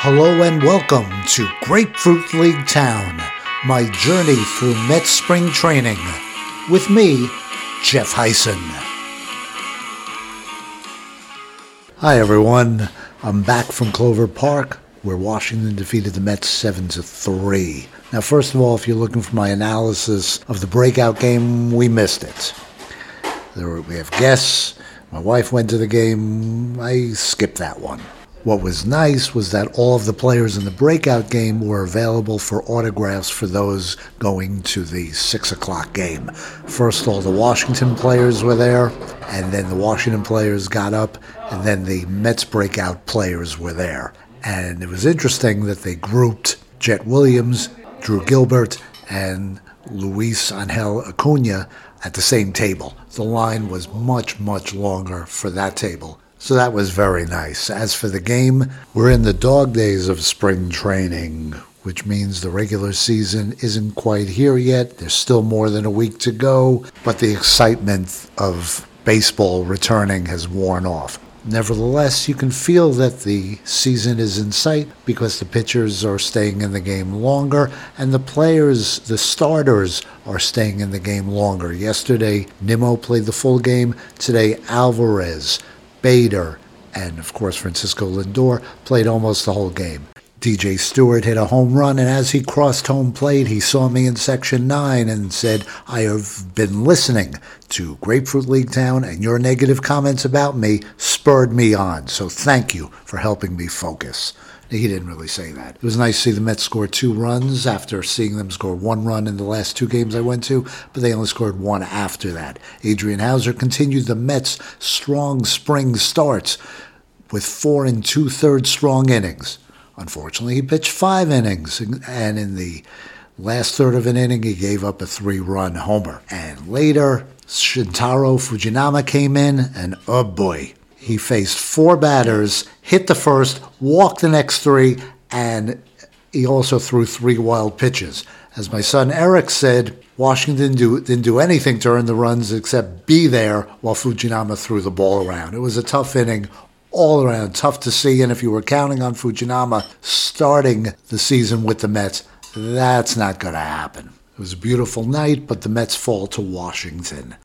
Hello and welcome to Grapefruit League Town, my journey through Mets spring training. With me, Jeff Hyson. Hi everyone, I'm back from Clover Park, where Washington defeated the Mets 7-3. Now first of all, if you're looking for my analysis of the breakout game, we missed it. We have guests, my wife went to the game, I skipped that one. What was nice was that all of the players in the breakout game were available for autographs for those going to the 6 o'clock game. First, all the Washington players were there, and then the Washington players got up, and then the Mets breakout players were there. And it was interesting that they grouped Jet Williams, Drew Gilbert, and Luis Angel Acuna at the same table. The line was much, much longer for that table. So that was very nice. As for the game, we're in the dog days of spring training, which means the regular season isn't quite here yet. There's still more than a week to go, but the excitement of baseball returning has worn off. Nevertheless, you can feel that the season is in sight because the pitchers are staying in the game longer and the players, the starters, are staying in the game longer. Yesterday, Nimmo played the full game. Today, Alvarez, Bader, and of course Francisco Lindor played almost the whole game. DJ Stewart hit a home run, and as he crossed home plate, he saw me in Section 9 and said, "I have been listening to Grapefruit League Town, and your negative comments about me spurred me on, so thank you for helping me focus." He didn't really say that. It was nice to see the Mets score 2 runs after seeing them score 1 run in the last 2 games I went to, but they only scored 1 after that. Adrian Hauser continued the Mets' strong spring starts with 4 2/3 strong innings. Unfortunately, he pitched 5 innings, and in the last third of an inning, he gave up a 3-run homer. And later, Shintaro Fujinami came in, and oh boy, he faced 4 batters, hit the first, walked the next 3, and he also threw 3 wild pitches. As my son Eric said, Washington didn't do anything to earn the runs except be there while Fujinami threw the ball around. It was a tough inning all around, tough to see, and if you were counting on Fujinami starting the season with the Mets, that's not going to happen. It was a beautiful night, but the Mets fall to Washington.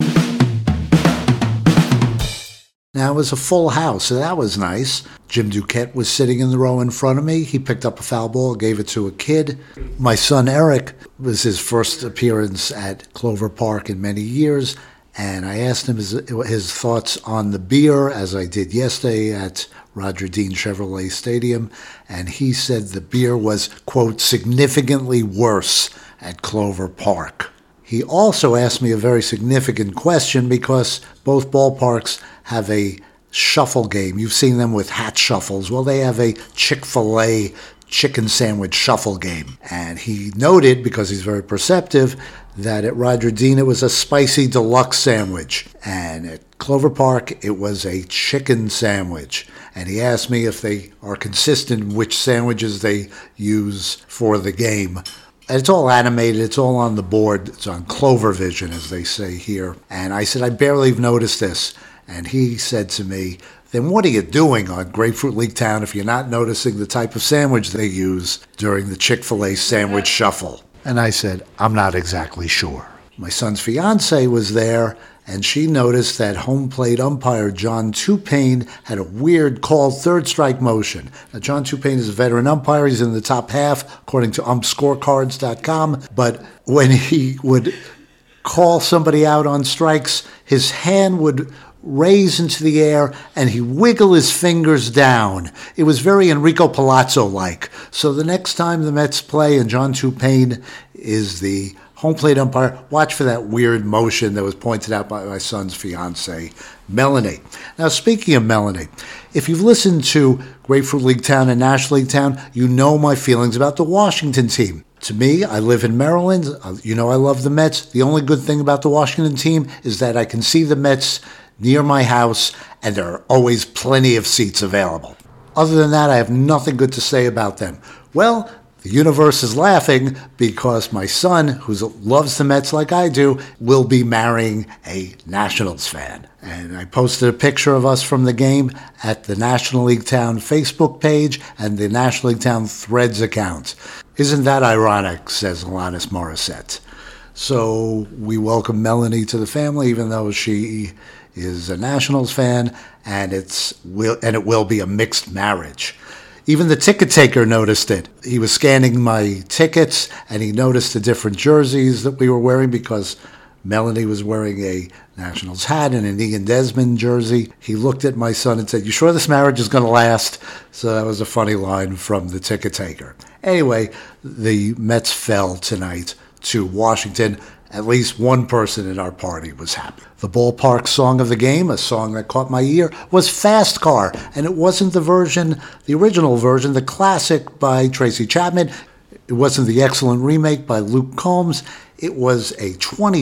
Now, it was a full house, so that was nice. Jim Duquette was sitting in the row in front of me. He picked up a foul ball, gave it to a kid. My son Eric, was his first appearance at Clover Park in many years, and I asked him his thoughts on the beer, as I did yesterday at Roger Dean Chevrolet Stadium, and he said the beer was, quote, significantly worse at Clover Park. He also asked me a very significant question because both ballparks have a shuffle game. You've seen them with hat shuffles. Well, they have a Chick-fil-A chicken sandwich shuffle game. And he noted, because he's very perceptive, that at Roger Dean it was a spicy deluxe sandwich. And at Clover Park it was a chicken sandwich. And he asked me if they are consistent in which sandwiches they use for the game. And it's all animated, it's all on the board, it's on Clover Vision, as they say here. And I said, I barely have noticed this. And he said to me, then what are you doing on Grapefruit League Town if you're not noticing the type of sandwich they use during the Chick-fil-A sandwich shuffle? And I said, I'm not exactly sure. My son's fiance was there, and she noticed that home plate umpire John Tupane had a weird called third strike motion. Now, John Tupane is a veteran umpire. He's in the top half, according to umpscorecards.com. But when he would call somebody out on strikes, his hand would raise into the air and he wiggle his fingers down. It was very Enrico Palazzo-like. So the next time the Mets play and John Tupane is the home plate umpire, watch for that weird motion that was pointed out by my son's fiancée, Melanie. Now, speaking of Melanie, if you've listened to Grapefruit League Town and National League Town, you know my feelings about the Washington team. To me, I live in Maryland. You know I love the Mets. The only good thing about the Washington team is that I can see the Mets near my house, and there are always plenty of seats available. Other than that, I have nothing good to say about them. Well, The universe is laughing because my son, who loves the Mets like I do, will be marrying a Nationals fan. And I posted a picture of us from the game at the National League Town Facebook page and the National League Town Threads account. Isn't that ironic, says Alanis Morissette. So we welcome Melanie to the family, even though she is a Nationals fan, and it will be a mixed marriage. Even the ticket taker noticed it. He was scanning my tickets, and he noticed the different jerseys that we were wearing because Melanie was wearing a Nationals hat and an Ian Desmond jersey. He looked at my son and said, "You sure this marriage is going to last?" So that was a funny line from the ticket taker. Anyway, the Mets fell tonight to Washington. At least one person in our party was happy. The ballpark song of the game, a song that caught my ear, was Fast Car. And it wasn't the original version, the classic by Tracy Chapman. It wasn't the excellent remake by Luke Combs. It was a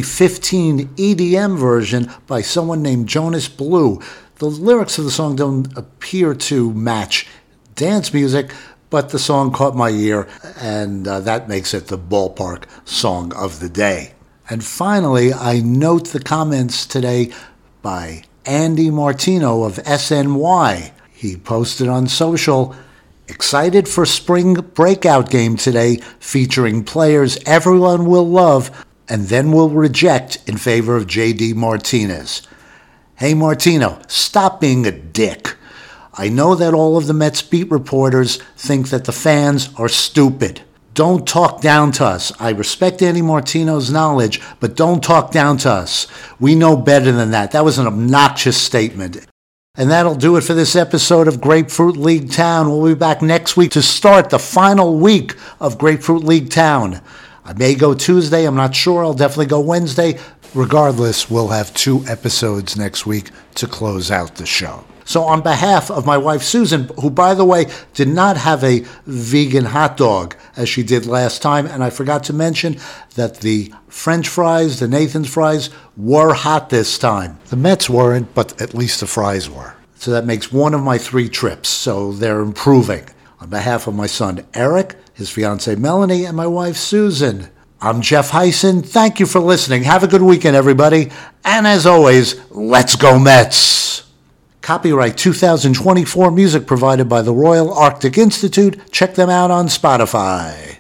2015 EDM version by someone named Jonas Blue. The lyrics of the song don't appear to match dance music, but the song caught my ear, and that makes it the ballpark song of the day. And finally, I note the comments today by Andy Martino of SNY. He posted on social, "Excited for spring breakout game today featuring players everyone will love and then will reject in favor of JD Martinez." Hey Martino, stop being a dick. I know that all of the Mets beat reporters think that the fans are stupid. Don't talk down to us. I respect Andy Martino's knowledge, but don't talk down to us. We know better than that. That was an obnoxious statement. And that'll do it for this episode of Grapefruit League Town. We'll be back next week to start the final week of Grapefruit League Town. I may go Tuesday. I'm not sure. I'll definitely go Wednesday. Regardless, we'll have 2 episodes next week to close out the show. So on behalf of my wife, Susan, who, by the way, did not have a vegan hot dog as she did last time, and I forgot to mention that the French fries, the Nathan's fries, were hot this time. The Mets weren't, but at least the fries were. So that makes one of my 3 trips, so they're improving. On behalf of my son, Eric, his fiancée, Melanie, and my wife, Susan, I'm Jeff Heisen. Thank you for listening. Have a good weekend, everybody. And as always, let's go Mets! Copyright 2024 music provided by the Royal Arctic Institute. Check them out on Spotify.